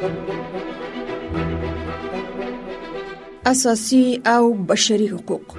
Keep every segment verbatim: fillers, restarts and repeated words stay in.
اساسي او بشري حقوق.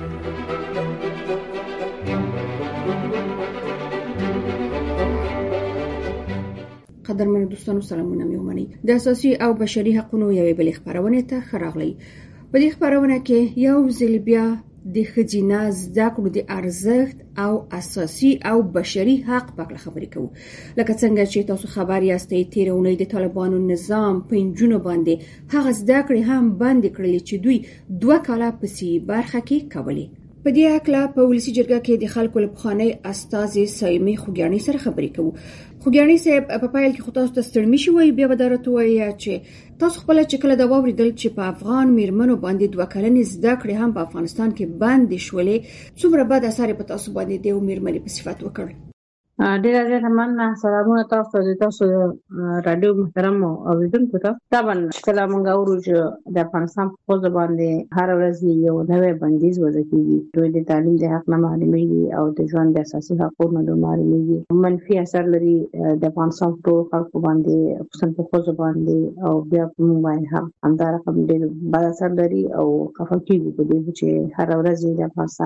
قدرمنو دوستانو سلامونه مې ومنئ. د اساسي او بشري حقوقو یوې بلې خبرونه ته ښه راغلی. په دې خبرونه کې یو ځل بیا د ښځینه زده کړو د ارزښت او اساسي او بشري حق په اړه خبرې کوو. لکه څنګه چې تاسو خبر یاستئ، تېره اونۍ د طالبانو نظام په نجونو باندې هغه زده کړې هم بندې کړلې چې دوی دوه کاله په سي برخه کې کولې. په دې اړه په ولسی جرګه کې د خلکو له پخوانۍ استازي سایمې خوګیاڼي سره خبرې کوو. خوګیاڼي صاحب، په پایل کې خو تاسو ته ستړي شوي، بیا به درته وایي چې تاسو خپل چې کله دا واوریدل چې په افغان میرمنو باندې دوه کلنې زده کړې هم په افغانستان کې بندې شولې، څومره بد اثر په تاسو باندې د میرمنې په صفت وکړ؟ ډیر زیات مننه. سلامونه تاسو ته، تاسو رادیو محترم اوریدونکو ته. طبعا کله موږ اورو چې د افغانستان په خوځ باندې هر ورځ یو نوې بندیز وضع کیږي، دوی د تعلیم د حق نه محرومېږي او د ژوند د اساسي حقوقو نه محرومېږي. منفي اثر لري د افغانستان ټول خلکو باندې، خصوصا په خوځ باندې، او بیا په موږ باندې هم همدا رقم ډیر بد اثر لري او خفه کیږي په دې چې هر ورځ د افغانستان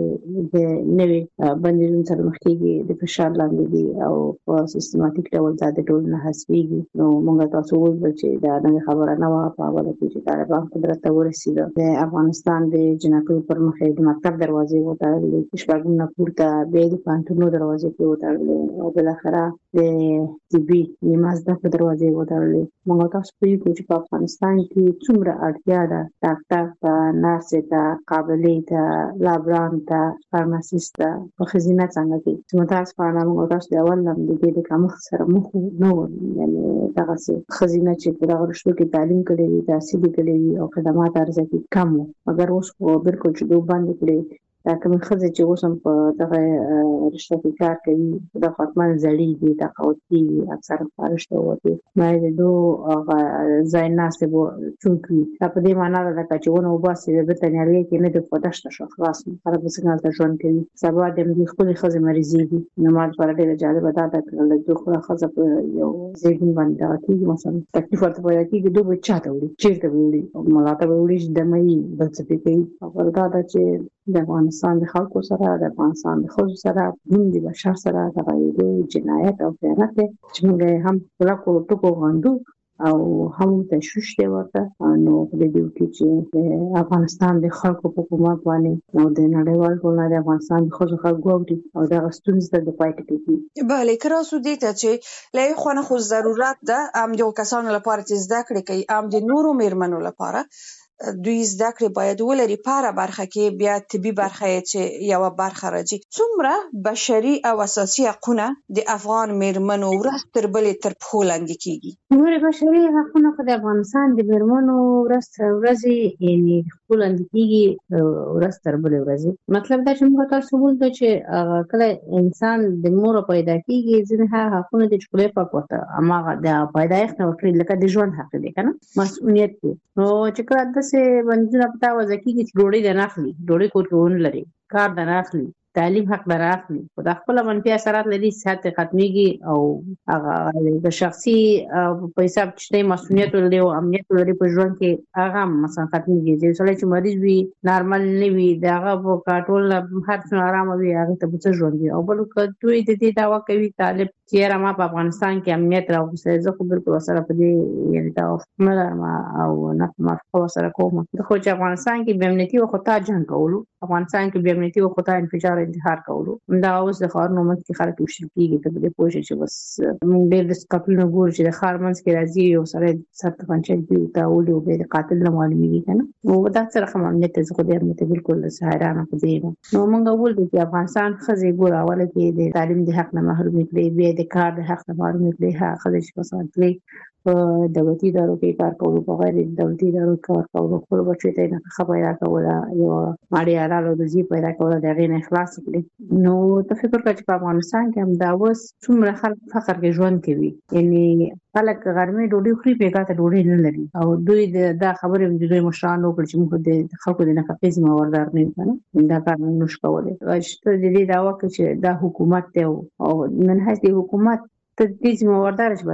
د نوې بندیزونو سره مخ کیږي، د فشار لاندې دي او په سیستماتیک ډول دا د ټول نه حسابيږي. نو موږ تاسو وایو چې دا نه خبره نه وه په اول کې چې طالبان قدرت ته ورسېده. د افغانستان د جنکو پر مخ د مکتب دروازې وتړلې، شپږم نه پورته به د پانتونو دروازې په وتړلې او بل اخره د طبي نمازده په دروازې وتړلې. موږ تاسو په یو چې په افغانستان کې څومره اړتیا ده ډاکټر ته، نرس ته، قابلې ته، لابران ته، فارماسیست ته په خزینه څنګه کې چې متاسفانه موږ تاسو د اول نم د دې کوم سره مخ نه و، یعنی دغه څه خزینه چې په دغه رشتو کې تعلیم کړي دي، تحصیل کړي دي او خدمات ارزښت کم و، مګر اوس خو بالکل چې دوه باندې کړي دا کوم خزه چې اوس هم په دغه رشتو کې کار کوي د خاتمان زړی دي د قوتي اکثر فرشته وته مې د دوه ځای ناسه وو چونکی په دې معنی ده چې ونه وباسي د بتنیاري کې نه د پداشت شو خلاص خراب څنګه ته ژوند کوي. سبا د خپل خزه مریضي دي نو ما پر ډېر جالب ده دا د دوه خزه یو زیګون باندې کیږي، مثلا تکلیف ورته وایي چې دوه چاته وړي چیرته وړي ملاته وړي د مې بل څه کوي. او دا چې د افغانستان د خلکو سره، د افغانستان د خلکو سره، د بشر سره د غیري جنایت او خیانت چې موږ هم خپل کولو ټکو غندو او هم تشویش دی ورته. نو په دې کې چې افغانستان د خلکو په حکومت باندې او د نړیوال ټولنې د افغانستان د خلکو خلکو او د غستونز د پایټ کې bale کراسو دې ته چې لای خو نه خو ضرورت ده ام د کسانو لپاره چې زده کړې کوي، ام د نورو میرمنو لپاره دوی زده کړې باید ولري. په هر برخه کې بیا طبي برخه چې یو برخه راځي. څومره بشري او اساسي حقوقونه د افغان میرمنو ورځ تر بلې تر پښو لاندې کیږي؟ نور بشري حقوقونه د افغانستان د میرمنو ورځ تر ورځې یعنی پښو لاندې کیږي ورځ تر بلې ورځې. مطلب دا چې موږ تاسو وایو چې کله انسان د مور پیدا کیږي ځینې حقوقونه د چکلې په کوته اما د پیدایښت نو کړی لکه د ژوند حق دی کنه، مسؤلیت دی. نو چې کله سے باندې پتا و ځکه چې ډوړې نه اخلي، ډوړې کور کوون لري، کار نه اخلي، تعلیم حق نه اخلي، خو د خپل منفي اثرات لري، صحت ختميږي او هغه د شخصي په حساب چې مسؤلیت لري او امنیت لري په ژوند کې هغه مثلا ختميږي. چې سړی چې مریض وي، نارمل نه وي، دغه په کاټول هر څه آرام وي، هغه ته څه ژوند وي. او بل دوی د دې داوا کوي طالب چې ما په افغانستان کې امنیت راوځي، زه خو بالکل سره په دې یعنی دا ما او نه ما خو سره کوم خو چې افغانستان کې بې امنیتي او خطا جنگ کولو، افغانستان کې بې امنیتي او خطا انفجار انتحار کولو، دا اوس د خارونو منځ کې خلک وشل کیږي ته به پوه شي چې بس موږ ډېر د سکاپلونو ګور چې د خار منځ کې راځي یو سره سخت پنځه دی او تا ولې او به قاتل نه معلومیږي کنه. نو دا سره کوم امنیت زه خو دې امنیت بالکل سهارانه په دې نو موږ اول د افغانستان خزي ګور اوله کې د تعلیم د حق نه محروم کړي، بیا د کار د حق نه محروم کړي، ها خزي چې مثلا په دولتي ادارو کې کار کولو، په غیر دولتي ادارو کار کولو، خپل بچی ته نه خبره راکوله، یو ماړی اړه د زی پیدا کوله د غیر اخلاص کړي. نو ته فکر کوي چې په افغانستان کې هم دا اوس څومره خلک فقر کې ژوند کوي، یعنی خلک غرمې ډوډۍ خوري پیګه ته ډوډۍ نه لري. او دوی دا خبرې د دوی مشران وکړي چې موږ د خلکو د نفقې ذمہ وردار نه یو، دا کار نه نشو کولای. چې د دې دا وکړي چې دا حکومت ته او منهج دی حکومت ته دې ذمہ وردار شي،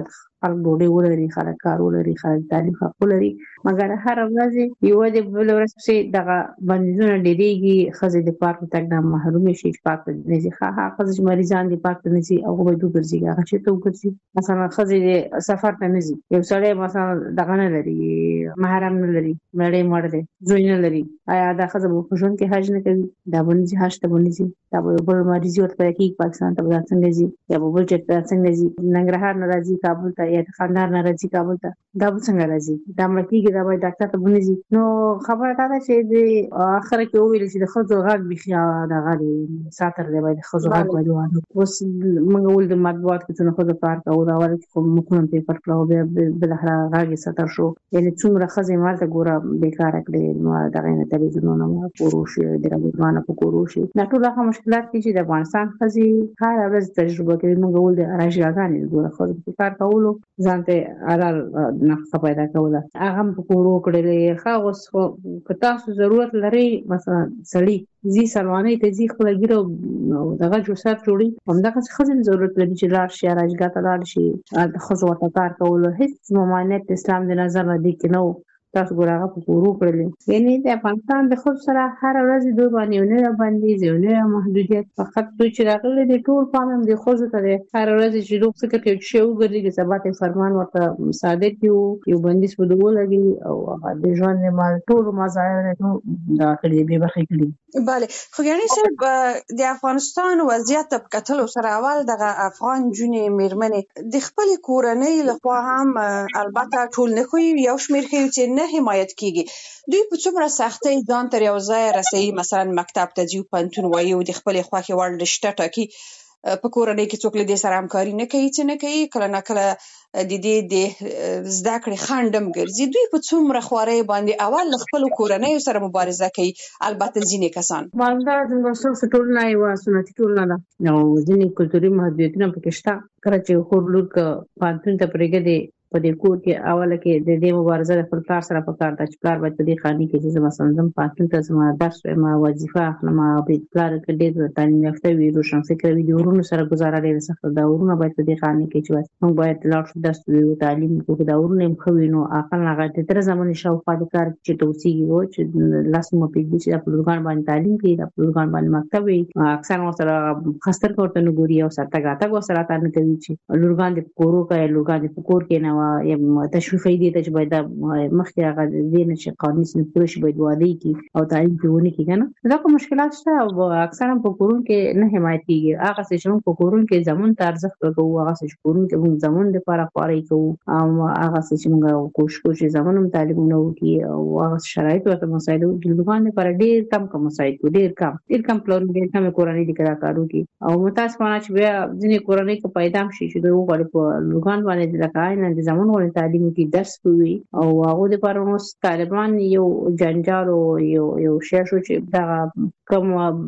خلک ډوډۍ ولري، خلک کار ولري، خلک تعلیم حق ولري، مګر هر ورځ یو د بل ورځ چې دغه بندیزونه ډېریږي، ښځې د پاک تګ نه محرومې شي، چې پاک نه ځي. ښه ښځې چې مریضان دي پاک نه ځي، هغه باید وګرځي. هغه چېرته وګرځي؟ مثلا ښځې سفر ته نه ځي، یو سړی مثلا دغه نه لري، محرم نه لري، مړی مړ دی، زوی نه لري، آیا دا ښځه به په ژوند کې حج نه کوي؟ دا به نه ځي، حج ته به نه ځي. دا به یو بل مریضي ورته پیدا کېږي پاکستان ته، به دا څنګه ځي؟ یا به بل چېرته څنګه ځي؟ ننګرهار نه راځي کابل ته، یا کندهار نه راځي کابل ته، دا به څنګه راځي؟ دا مړه کېږي، دا به ډاکټر ته به نه ځي. نو خبره دا ده چې د اخره کې وویل چې د ښځو غږ بیخي دغه دی، ساتر دی، باید د ښځو غږ باید واورو. اوس موږ ول د مطبوعات کې څونه ښځو کار کوو، دا اول کې خو مخونه پرې پټ کړه او بیا بالاخره غږ یې ساتر شو. یعنې څومره ښځې مالته ګوره بېکاره کړې، نو دغه نه تلویزیونونه مو پورو شي، د راډیوګانو په کورو شي. دا ټول هغه مشکلات دي چې د افغانستان ښځې هره ورځ تجربه کوي. موږ ول د راجاګانې ګوره ښځو په کار کولو ځان ته حلال نفقه پیدا کوله، هغه هم په کورو کړلې. ښه اوس خو که تاسو ضرورت لرئ، مثلا سړي ځي سلوانۍ ته ځي، خپله ګیره او دغه جوسات جوړي، همدغسې ښځې ضرورت لري چې لاړ شي راجګاه ته لاړ شي، هلته ښځو ورته کار کولو. هېڅ ممانعت د اسلام د نظر نه دې کې نه و. تاسو ګوره هغه په کورو کړلې. یعنې د افغانستان د ښځو سره هره ورځ دوی باندې یو نوی بندیز، یو نوی محدودیت. فقط دوی چې راغلي دي ټول پام هم د ښځو ته دی. هره ورځ چې دوی فکر کوي چې شی وګرځي، سبا ته فرمان ورته صادر کړي، یو بندیز په دوی ولګي او هغه د ژوند مال ټولو مظاهر یې دغه کړي دي، بې برخې کړي. بله خو ګراني صاحب، د افغانستان وضعیت په کتلو سره اول دغه افغان جونې میرمنې د خپلې کورنۍ لخوا هم البته ټول نه ښوي، یو شمېر ښیي چې نه حمایت کیږي. دوی په څومره سختۍ ځان تر یو ځای رسوي، مثلا مکتب ته ځي، پوهنتون وایي او د خپلې خوښې وړ رشته ټاکي. په کورنۍ کې څوک له دې سره همکاري نه کوي، څه نه کوي، کله نه کله د دې د زده کړې خنډ هم ګرځي. دوی په څومره خوارۍ باندې اول له خپلو کورنیو سره مبارزه کوي. البته ځینې کسان مالدار زموږ ستاسو ټولنه یوه سنتي ټولنه ده او ځینې کلتوري محدودیتونه پکې شته. کله چې خور لور که پوهنتون ته پرېږدي، په دې کور کې اوله کې د دې مبارزه د خپل پلار سره پکار ده چې پلار باید په دې خاني کې چې زه مثلا ځم پوهنتون ته ځم، درس وایم، وظیفه اخلم، پلار که ډېر تعلیم یافته وي، روشنفکره وي، د وروڼو سره ګزاره ډېره سخته ده. وروڼه باید په دې خاني کې چې موږ باید لاړ شو، درس ووایو، تعلیم وکړو. دا وروڼه هم ښه وي، نو عقل هغه د تره زمانې شاوخوا د کار چې توصیږي و چې لاس مو پرېږدي چې دا په لورګان باندې تعلیم کوي، دا په لورګان باندې مکتب وي. اکثر ورسره ښه سترګه ورته نه ګوري او سر تګ راتګ ورسره راته نه کوي چې لورګان دې په کورو کوي، لورګان دې په کور کېنوه. یا تشویقي دي چې باید مخکې هغه دې نه چې قانوني سن پوره شي، باید واده کړي او تعلیم پرې ونه کړي. که نه دا کوم مشکلات شته او اکثر هم په کورونو کې نه حمایت کېږي. هغسې چې موږ په کورونو کې زمون ته ارزښت ورکوو، هغسې چې کورونو کې موږ زمون دپاره خوارۍ کوو، او هغسې چې موږ کوشش کوو چې زمون هم تعلیمونه وکړي او هغسې شرایط ورته مسایل وکړي. لورګان دپاره ډېر کم کم مسایل کوو، ډېر کم ډېر کم پلرونه، ډېر کمې کورنۍ دي که دا کار وکړي. او متاسفانه چې بیا ځینې کورنۍ که پیدا هم شي چې دوی وغواړي په لورګان باندې لکه عیناً د زمون غوندې تعلیم وکړي، درس ووایي، او هغو دپاره اوس طالبان یو جنجال او یو یو شی شو چې دغه کوم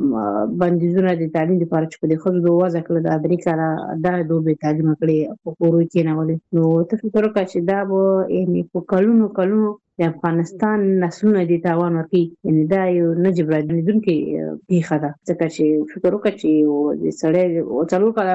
بندیزونه د تعلیم دپاره چې په دې ښځو د وضع کړل، دا درې کاله دغه ډول بې تعلیمه کړې، په کورو یې کېنولې. نو ته فکر وکړه چې دا به یعنې په کلونو کلونو د افغانستان نسلونه دې تاوان ورکوي. یعنې دا یو نه جبرانېدونکې پېښه ده، ځکه چې فکر وکړه چې د سړی څلور کاله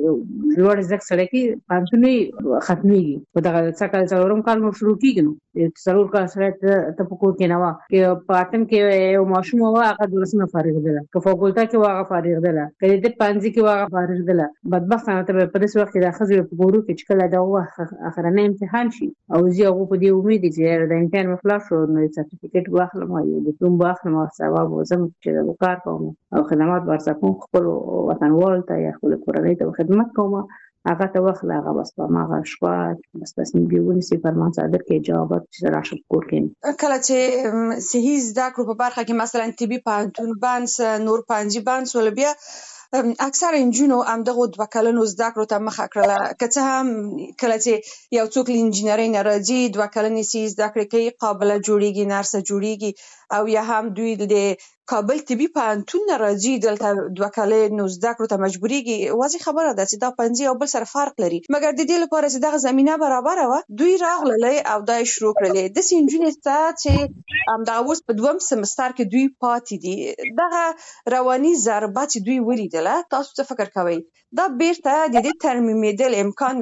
لوړ زده کړه سړی کوي، پوهنتون یې ختمېږي، په دغه څه کال څلورم کال نور شروع کېږي. نو څلور کاله سړی ته په کور کېنوه. که په اتم کې یو ماشوم وه، هغه دولسمه فارغېدله، که فاکولته کې وه هغه فارغېدله، که د ده پوهنځي کې وه هغه فارغېدله. بدبختانه ته په داسې وخت کې دا ښځې په کورو کې چې کله دغه وخت اخرنی امتحان شي او زه هغو په دې امید دي چې د امتحان مې خلاص شو، نو سرټیفیکټ به واخلم او یو ډیپلوم به واخلم او سبا به ځم چې کار کوم او خدمات به ورسره کوم، خپلو وطنوالو ته یا خپلې کورنۍ ته به خدمت کوم. هغه ته وخت هغه بس په هغه شپه بس تصمیم دې ونیسي، فرمان صادر کړي، جوابات چې راشه په کور کې. کله چې صحي زده کړو په برخه کې مثلا طبي پوهنتون بانس، نور پوهنځي بانس ول، بیا اکثر انجونو همدغو دوه کلنو زده کړو ته مخه کړله. که څه هم کله چې یو څوک له انجینرۍ نه راځي، دوه کلنې صحي زده کړې کوي، قابله جوړېږي، نرسه جوړېږي، او یا هم دوی د کابل طبي پوهنتون نه راځي، دلته دوه کلنو زده کړو ته مجبورېږي. واضح خبره ده چې دا پوهنځي یو بل سره فرق لري، مګر د دې لپاره چې دغه زمینه برابره وه، دوی راغللی او دا یې شروع کړلې. داسې نجونې شته چې همدغه اوس په دویم سمستر کې دوی پاتې دي. دغه رواني ضربه چې دوی ولیدله، تاسو څه فکر کوئ؟ دا بیرته د دې ترمیمېدل امکان لري؟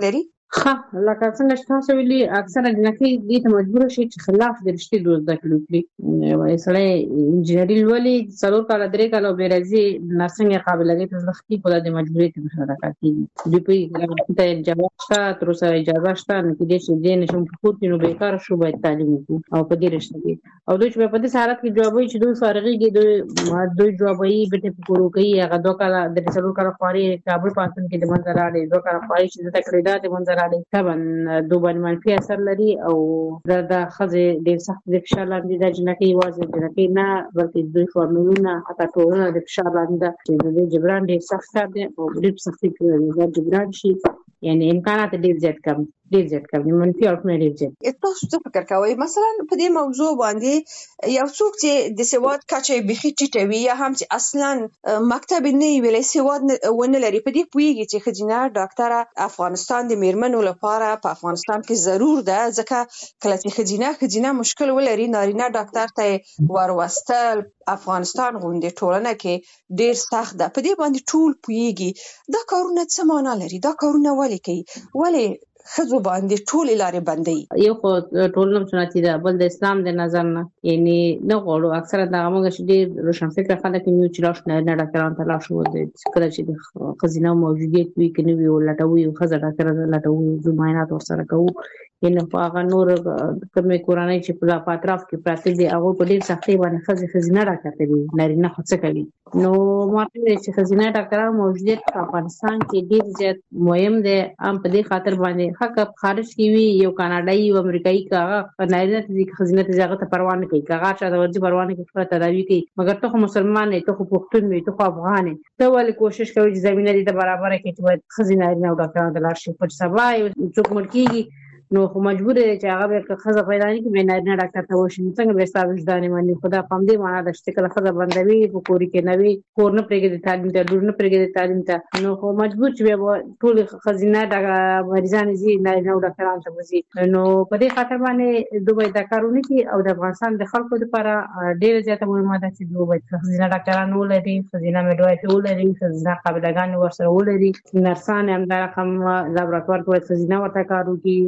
ښه لکه څنګه چې تاسو ویلي اکثره جنکۍ دې ته مجبوره شي چې خلاف د رشتې دوه زده کړې وکړي. یو سړی انجینري لولي څلور کاله درې کاله بیا راځي نرسنګ یې قابلګۍ ته زده کړي خو دا د مجبورۍ ته مشارکت کېږي. دوی پوهېږي ته اجازه شته تر اوسه اجازه شته نو کېدای شي دې نشم په کور کې نو بېکاره شو باید تعلیم وکړو او په دې رشته کې او دوی چې په دې حالت کې جوابوي چې دوی فارغېږي دوی دوی جوابوي بېټې په کورو کوي هغه دوه کاله درې څلور کاله خواري کابل پوهنتون کې د منځه راړي دوه کاله خواري چې زده کړې دا د منځه راړي طبعا دوی باندې منفي اثر لري او دا د ښځې ډېر سخت د فشار لاندې ده. جنکۍ یوازې جنکۍ نه بلکې دوی فارملونه حتی ټولنه د فشار لاندې ده چې د دې جبران ډېر سخت کار دی او ډېر په سختۍ کې دا جبران شي یعنی امکانات ډېر زیات کم ډېر زیات کم منفي اړخونه ډېر زیات. تاسو څه فکر کوئ مثلا په دې موضوع باندې یو څوک چې د سواد کچه یې بیخي ټیټه وي یا هم چې اصلا مکتب نه وي ویلی سواد ونه لري په دې پوهېږي چې ښځینه ډاکټره افغانستان د میرمنو لپاره په افغانستان کې ضرور ده ځکه کله چې ښځینه ښځینه مشکل ولري نارینه ډاکټر ته یې وروستل افغانستان غوندې ټولنه کې ډېر سخت ده. په دې باندې ټول پوهېږي دا کارونه څه معنا لري دا کارونه ولې کوي ولې ښځو باندې ټولې لارې بندوي. یو خو ټولنه سنتي ده بل د اسلام د نظر نه یعنی نه غواړو اکثره دغه موږ چې ډېر روشن فکره خلک یو چې لاش نه ډاکټران ته لاش و دي کله چې د ښځینه موجودیت وي کې نو یو لټوي او ښځه ډاکټر لټوي زو معاینات ورسره کوو ان په هغه نور کومې کورنۍ چې په اطراف کې پراته دي هغه په ډېر سختۍ باندې ښځې ښځینه ډاکټر ته دي نارینه خو څه کوي نو ماته چې ښځینه ډاکټران موجودیت په افغانستان کې ډېر زیات مهم دی هم په دې خاطر باندې حق خارج کې وي یو کاناډایي او امریکایي کاغه نارینه ته ښځینه ته هغه ته پروا نه کوي کاغه چې د ورځي پروا نه کوي تداوی کوي مګر ته خو مسلمان نه ته خو پښتون نه ته خو افغان نه ته ولې کوشش کوي چې زمينه دې برابر کړي چې ښځینه نارینه ډاکټران د لار شي په سبا یو څوک ملکيږي نو خو مجبور دی چې هغه به ښځه پیدا نه کړي به نارینه ډاکټر ته وشي څنګه به ستاسو ځدانې باندې خدا پام دې معنا د چې کله ښځه بندوي په کور کې نه وي کور نه پرېږدي تعلیم ته لور نه پرېږدي تعلیم ته نو خو مجبور چې به ټول ښځینه مریضان زی نارینه ډاکټران ته وځي نو په دې خاطر باندې دوی دا کارونه کوي او د افغانستان د خلکو لپاره ډېر زیاته مهمه ده چې دوی ښځینه ډاکټران ولري ښځینه میډوایفي ولري ښځینه قابلګان ورسره ولري نرسان هم دا رقم لابراتوار کې ښځینه ورته کار وکړي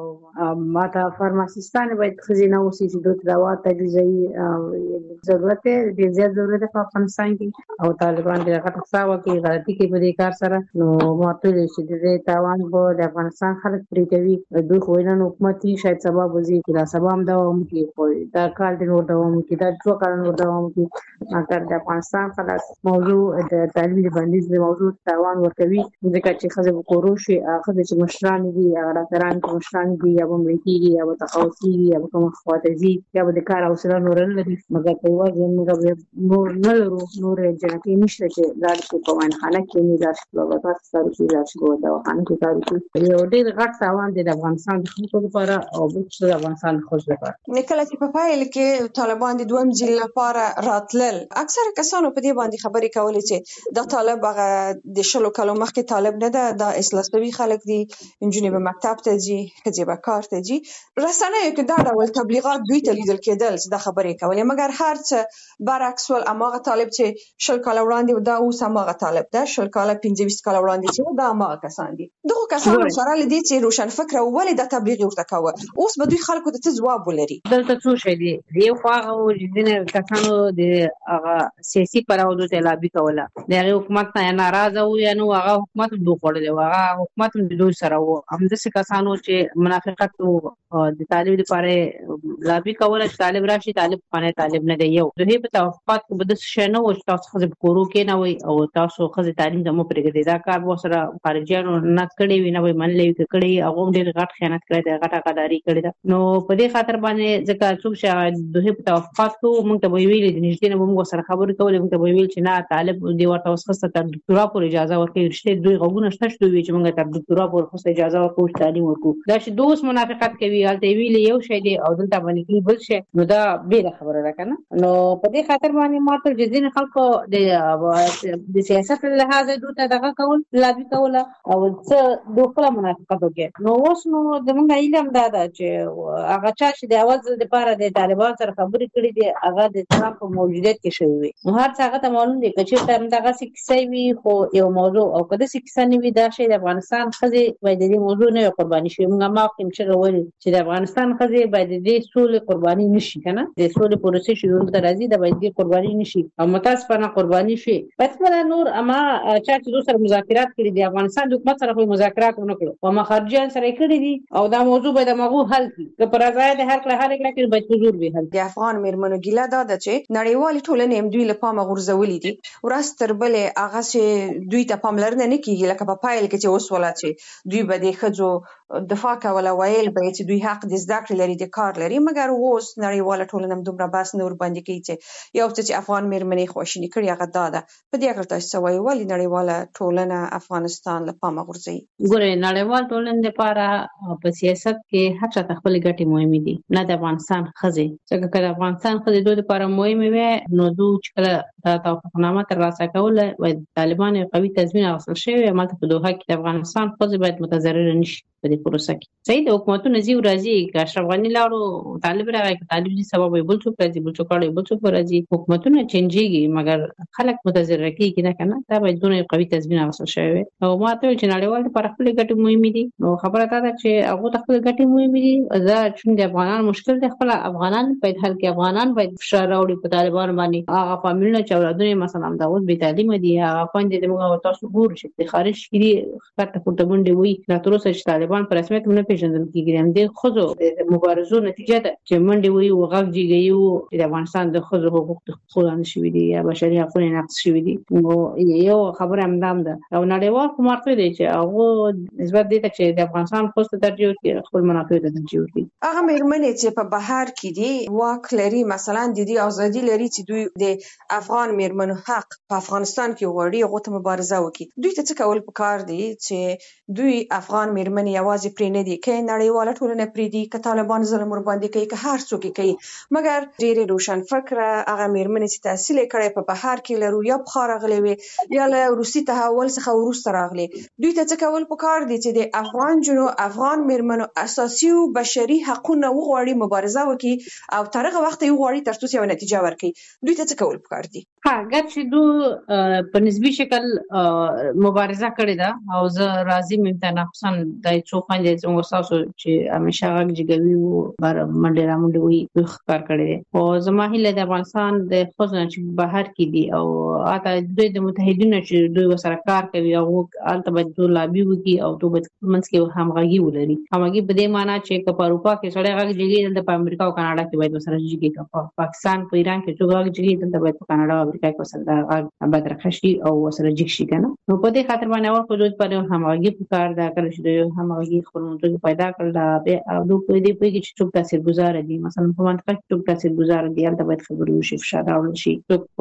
ماته فارماسیستان باید ښځینه اوسي چې دوی دوا تجویزوي ضرورت دی زیات ضرورت په افغانستان کې او طالبان د غټه څاوه کې غلطي کوي په دې کار سره نو ماته چې د تاوان په د افغانستان خلک پرې کوي دوی خو نه حکومت شاید سبب وزي چې دا سبب هم دوام کوي خو دا کال د نور دوام کوي دا څو کال نور دوام کوي اگر د افغانستان خلاص موضوع د تعلیم د بندیز د موضوع تاوان ورکوي ځکه چې ښځې وکړو شي هغه چې مشران دي هغه ډاکټران مشران دي یا به ملکيږي یا به تخصصي یا به کوم خواتزي یا به د کار حوصله نور نه لري مګر په وځي موږ نور نه لرو نور جنکي نشته چې لاړ شي په وانخانه کې نه لاړ شي په واسطه سره چې لاړ شي په دواخانه کې کار کوي یو ډېر غټ تاوان دی د افغانستان د خلکو لپاره او د افغانستان خلکو لپاره. نکله چې په پایل کې طالبان د دویم ځل لپاره راتلل اکثره کسانو په دې باندې خبرې کولې چې دا طالب هغه د شلو کلو مخکې طالب نه ده دا اصلاحي خلک دي انجونې به مکتب ته ځي ښځې به کار ته ځي رسنیو کې دا ډول تبلیغات دوی ته لیدل کېدل چې دا خبرې کولې مګر هر څه برعکس ول هماغه طالب چې شل کاله وړاندې دا اوس هماغه طالب ده شل کاله پنځه ویشت کاله وړاندې چې دا هماغه کسان دي دغه کسانو سره لدی چې روشن فکر ولې دا تبلیغ ورته کوي اوس به دوی خلکو ته ځواب ولري. دلته څه شي دي یو خو هغه ځینې کسانو د هغه سیاسي پراودو ته لابي کوله د حکومت نه ناراضه و یا نو هغه حکومت دوه خړل هغه حکومت د دوی سره و هم د کسانو چې منافقت د طالب لپاره لابي کوله چې طالب راشي طالب باندې طالب نه دی یو دوی په توافقات کې بده شي نه و چې تاسو خو کورو کې نه وي او تاسو خو تعلیم د مو پرېږدي دا کار و سره خارجيانو نه کړی وي نه وي منلې کړی هغه ډېر غټ خیانت کړی دی غټه قداري کړی دی نو په دې خاطر باندې ځکه څوک چې دوی په توافقات کې موږ ته ویل دي نشته نه موږ سره خبرې کولې موږ ته ویل چې نه طالب دی ورته وسخته تر ډاکټرا پورې اجازه ورکړي رښتې دوی غوونه شته چې دوی چې موږ تر ډاکټرا پورې خو اجازه ورکړو تعلیم ورکړو دا چې دوس منافقت کوي حالت ویل یو شی دی او دلته باندې کې بل شي نو دا بیل خبره ده کنه. نو په دې خاطر باندې ماته چې ځین خلکو د د سیاست له لحاظه دوی دغه کول لابي کول او څه دوه منافقت وکړي. نو اوس نو زمونږ علم دا ده چې هغه چا چې د اواز لپاره د طالبان سره خبرې کړې دي هغه د ترامپ په موجودیت کې شوی وي. نو هر څه هغه ته معلوم دي چې تر دغه کیسه وي خو یو موضوع او کله چې کیسه نه وي دا شی د افغانستان خزي باید د موضوع نه قرباني شي. موږ ما کوم چې وایي چې د افغانستان خزي باید د سولې قرباني نشي کنه. د سولې پروسې شروع ته راځي د باید قرباني نشي او متاسفانه قرباني شي. پس نور اما چا چې دوی سره مذاکرات کړي دي افغانستان د حکومت سره مذاکرات ونه کړو او مخارجان سره کړي دي او دا موضوع باید مغو حل کړي. که پر ځای د هر کله هر کله کې باید حضور وي حل. د افغان میرمنو ګیله دا ده چې نړیوال ټولنې هم دوی له پامه غورځولې دي. ورځ تر بلې هغه چې دوی ته پاملرنه نه کیږي لکه په پایل کې چې اوس ولا چې دوی به د ښځو دفاع کوله ویل به چې دوی حق د زده کړې لري د کار لري مګر اوس نړیوال ټولنه هم دومره بحث نه ور باندې کوي چې یو څه چې افغان میرمنې خواشیني کړي هغه دا ده. په دې اړه تاسو وایي ولې نړیواله ټولنه افغانستان له پامه غورځوي؟ ګوره نړیوال ټولنه لپاره په سیاست کې هر څه خپل ګټې مهمې دي نه د افغانستان خزي. ځکه چې افغانستان خزي دوی لپاره مهمه وي نو دوی چې دا توافقنامه تر لاسه کوله وای طالبان قوي تضمین حاصل شوی ماته په دوحه کې د افغانستان خزي باید متضرر نشي په دې پروسه کې. صحیح د حکومتونو زیو راځي که اشرف غنی لاړو طالب راغی طالب دي سبب بل څه راځي بل څه کړي بل څه راځي حکومتونه چینجيږي مګر خلک متضرر کیږي نه کنه. دا باید دونه قوي تضمین حاصل شوی او ماته چې نړیوال لپاره خپل ګټې مهمې دي. نو خبره دا ده چې هغه خپل ګټې مهمې دي. دا چې د افغانان مشکل دی خپل افغانان باید حل کړي. افغانان باید فشار راوړي په طالبان باندې. هغه فامیلونه چې اولادونه مثلا دا اوس به تعلیم دي هغه باندې د موږ تاسو ګور شي د خارج کړي خاطر پورته باندې وي لا تر اوسه چې طالبان پر رسمیت نه پیژندل کیږي. هم د خزو د مبارزو نتیجه ده چې منډي وي او غږ جیږي د افغانستان د خزو حقوق خلانه شوی دي یا بشري حقوق نقض شوی دي. نو یو خبره هم دام ده او نړیوال کومارته دی چې هغه نسبت دي چې د افغانستان خوست درجه کې خپل منافع ته درجه ورکړي. هغه مېرمنې چې په بهر کې دي واک لري مثلا د دې ازادي لري چې دوی د افغان مېرمنو حق په افغانستان کې وړي غوته مبارزه وکړي. دوی ته څه کول پکار دي چې دوی افغان مېرمنې یوازې پرې نه دي کې نړیواله ټولنه پرې دي که طالبان ظلم ور باندې کوي که هر څوک کوي مګر ډېر روشن فکره هغه مېرمنې چې تحصیل کړي په بهر کې لرو یا په خارغلي وي یا له روسي تحول څخه وروسته راغلي. دوی ته څه کول پکار دي چې د افغان جنو افغان مېرمنو اساسي او بشري حقوقونه وغواړي مبارزه وکړي او تر هغه وخت یې وغواړي تر څو یو نتیجه ورکړي. دوی ته څه کول پکار دي؟ ها ګر چې دوی په نسبي شکل مبارزه کړې ده او زه راضي مم ته نقصان د څو باندې څنګه تاسو چې همیشه غږ جګوي او بار منډه را منډه وي کار کړی او زما هیله د افغانستان د خزانه چې بهر کې دي او اته دوی د متحدینو چې دوی وسره کار کوي او البته باید دوی لابي وکي او دوی منځ کې همغږي ولري. همغږي په دې معنی چې په اروپا کې سړی غږ جګي د امریکا او کاناډا کې باید وسره جګي په پاکستان په ایران کې چې غږ جګي د باید په کاناډا او امریکا کې وسره غږ باید راخشي او وسره جګ شي کنه. نو په دې خاطر باندې اور په دوی په همغږي په کار دا کړی چې همغږي خپلمنځي پیدا کړل به او دوی په دې په کې چې څوک تاثیرګذار دي مثلا په منطقه کې څوک تاثیرګذار دي البته باید خبرې وشي فشار راوړل شي.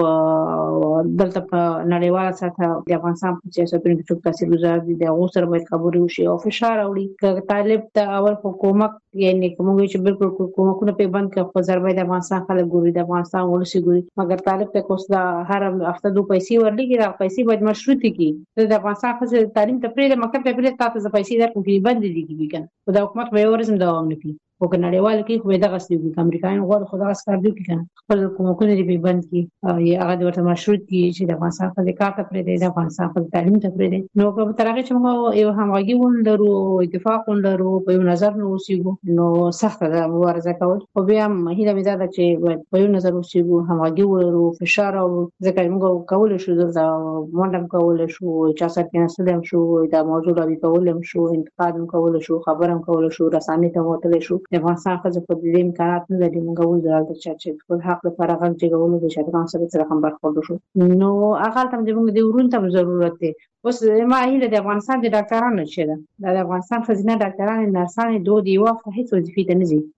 څوک دلته په نړیواله سطح د افغانستان په سیاستونو کې څوک تاثیرګذار دي د هغه سره باید خبرې وشي او فشار راوړي. که طالب ته اول حکومت یعنی کومه چې بالکل حکومتونه په بند کې خو ضربې د افغانستان خلک ګوري د افغانستان ولسی ګوري مګر طالب ته کوس دا هر هفته دوه پیسې ورلګي دا پیسې باید مشروطه کی د افغانستان خزه تعلیم ته پرې مکتب ته پرې تاسو پیسې درکې بند دي کیږي کنه دا حکومت به ورزم دوام نه کوي او که نړیوال کې خو دغه سړي د امریکایانو غوړ خدای اسکار دی کنه خپل کومکونه دی بند کی او هغه د ورته مشروط کی چې د افغانستان په کار ته پرې دی د افغانستان په تعلیم ته پرې دی. نو په ترغه چې موږ یو همغږي ولرو اتفاق ولرو په یو نظر نو اوسېګو نو سخت ده مبارزه کول خو بیا مهیله مې ده چې په یو نظر اوسېګو همغږي ولرو فشار او ځکه موږ کول شو دا منډم کول شو چې اثر کې نسلم شو دا موضوع لوي کولم شو انتقاد کول شو خبرم کول شو رسانې ته وتل شو د افغانستان خزه په دې امکانات نه لري موږ ول درته چې خپل حق لپاره غږ جوړولو د شادمان سره سره هم برخورد شو. نو هغه تم د موږ د ورون ته ضرورت دی. اوس ما هیله د افغانستان د ډاکټرانو چې ده د افغانستان خزینه ډاکټرانو نرسانو دوه دی وافه هیڅ وظیفه ته نه ځي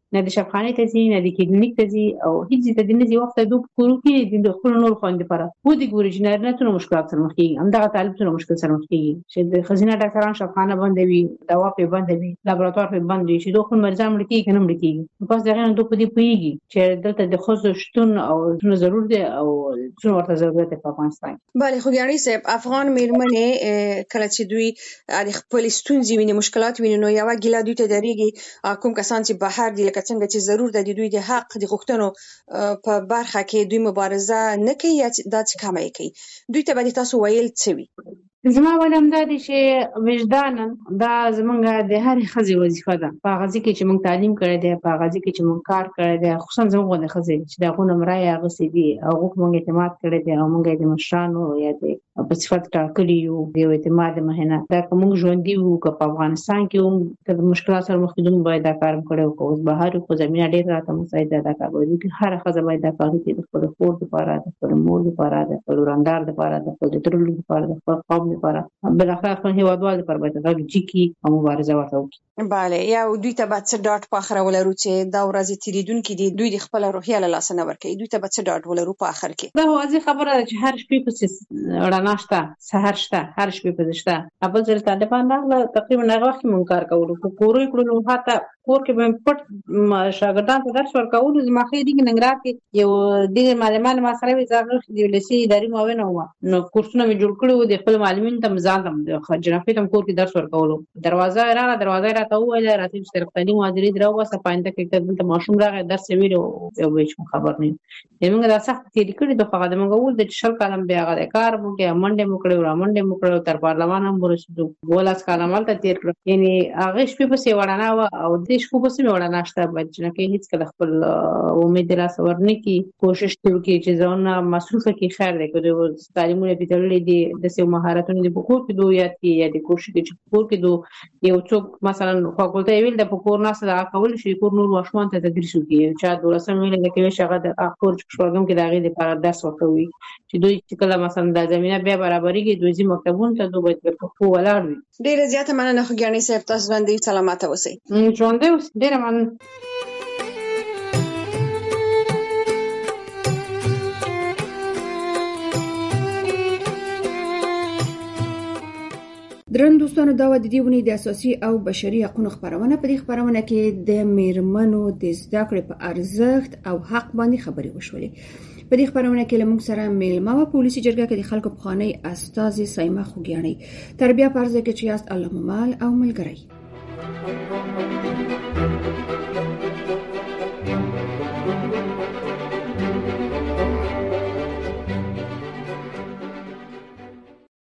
نه د شفخانه ته ځي نه د کلینیک ته ځي او هیڅ ته د نزي وخت دوه کورو کې د خپل نور خوند لپاره و دي ګوري چې نه ته مشکلات سره مخ کیږي هم دا طالب سره مشکل سره مخ کیږي چې د خزینه ډاکټران شفخانه باندې وي دوا په باندې وي لابراتوار په باندې وي چې دوه خپل مریضان مړ کیږي کنه مړ کیږي پس دغه نه دوه په دې پويږي چې دلته د خصوص شتون او څه ضرور دي او څه ورته ضرورت په افغانستان بله خو ګیاني صاحب افغان میرمنې کله چې دوی د خپل ستونزې ویني مشکلات ویني نو یو ګیله دوی ته درېږي کوم کسان چې بهر دي لکه څنګه چې ضرور د دوی د حق د غوښتنو په برخه کې دوی مبارزه نه کوي یا دا څه کمه کوي دوی ته به تاسو ویل څه وي زما ولهم دا دي چې وجدان دا زمونږ د هر خزي وظیفه ده په غزي کې چې موږ تعلیم کړی دی په غزي کې چې موږ کار کړی دی خصوصا زموږ د خزي چې دا غو نمرای هغه سي دي او موږ اعتماد کړی دی او موږ د مشرانو یا د په صفات ټاکلی یو د اعتماد مهنه دا کوم ژوند دی او په افغانستان کې هم مشکلات سره مخ کېدون باید دا کار کړو او اوس بهر کو زمينه ډیر راته مساعده دا کار وایي چې هر خزه باید دا کار کوي د خپل خور لپاره د خپل مور لپاره د خپل وراندار لپاره د خپل ترلو لپاره د خپل قوم لپاره بل اخر خپل هیوادوال لپاره باید دا جکی او مبارزه ورته وکړي بله یا دوی ته به څه ډاټ په اخر ولرو چې دا ورځ تیریدونکو دي دوی د خپل روحیه له لاس نه ورکړي دوی ته به څه ډاټ ولرو په اخر کې دا واضح خبره ده چې هر شپې په رڼا شته سحر شته هر شپې په شته ابل زر طالبان نه تقریبا هغه وخت مونږ کار کوو کو کورې کړو حتی کور کې به پټ شاګردان ته درس ورکول زما خې دي ننګرهار کې یو د معلمان ما سره وزاره د لسی اداري معاون و نو کورسونه مې جوړ کړو د خپل معلمین ته مزاحم د جنافي تم کور کې درس ورکول دروازه را دروازه را ته ویل راځي چې ترقتنی مدیری درو واسه پاینده کې ته ماشوم راغی درس ویلو یو هیڅ خبر نه موږ دا سخت تیری کړی د فقط موږ ول د شل کالم بیا غره کار مو کې منډه مو کړو را منډه مو کړو تر پارلمان هم ورسېدو ګولاس کالم مالته تیر کړ یعنی هغه شپې په سی وړانا او د شپې په سی وړانا شته بچنه کې هیڅ کله خپل امید لا سور نه کی کوشش وکړي چې ځونه مصروفه کې خیر دی کړو تعلیمونه په تړلې دي د سیو مهارتونو د بکور کې دوه یاد کې یا د کوشش کې کور کې دوه یو څوک مثلا فاکولټي ویل د پکور نه سره کول شي کور نور ماشومان ته تدریس وکړي چې دولسم ویل د کې شغه د اخور شپږم کې داغه لپاره درس ورکوي چې دوی چې کله مثلا د زمينه بیا برابرۍ کې دوی زموږ مکتبون ته دوی په خو ولاړ وي ډیره زیاته مننه خو ګیاني صاحب تاسو باندې سلامات اوسئ ژوند اوس ډیره مننه درن دوستانو دا و د دې ونې د اساسي او بشري حقوقو خبرونه په دې خبرونه کې د میرمنو د زده کړې په ارزښت او حق باندې خبرې وشولې په دې خبرونه کې لمونږ سره میلمه و پولیسي جرګه کې د خلکو په خاني استاذ سایمه خوګیاني تربیه پرځه کې چې یاست الله ممال او ملګری